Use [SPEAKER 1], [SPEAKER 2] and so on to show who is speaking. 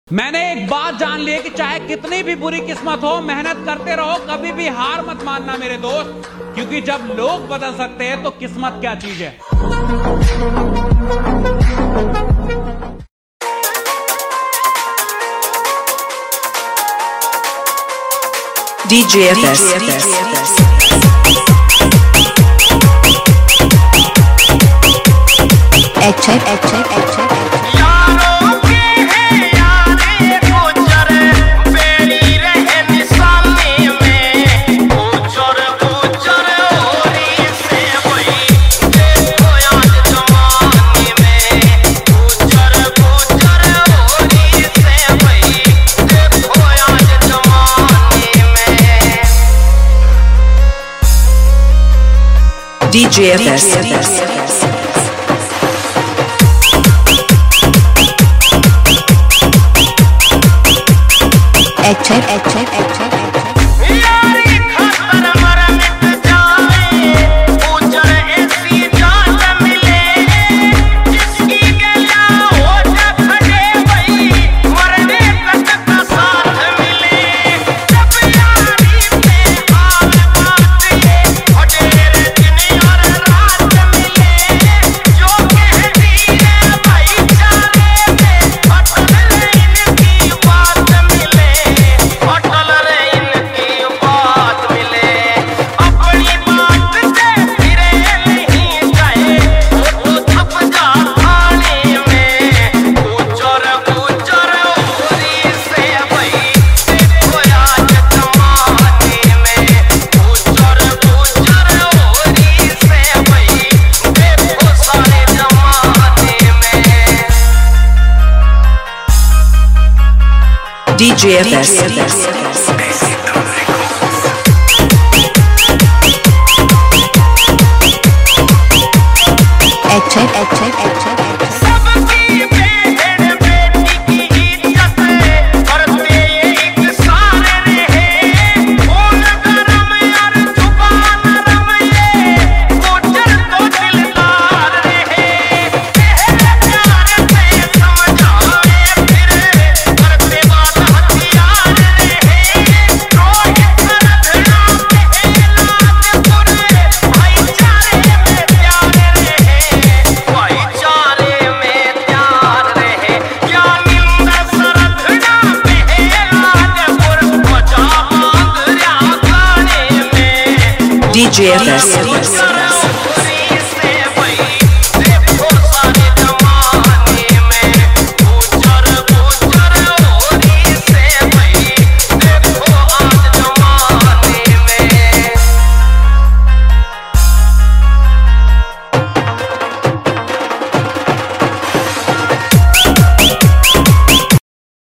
[SPEAKER 1] मैंने एक बात जान ली है कि चाहे कितनी भी बुरी किस्मत हो, मेहनत करते रहो, कभी भी हार मत मानना मेरे दोस्त, क्योंकि जब लोग बदल सकते हैं तो किस्मत क्या चीज है।
[SPEAKER 2] DJ FS. DJ FS. DJ FS. DJ FS.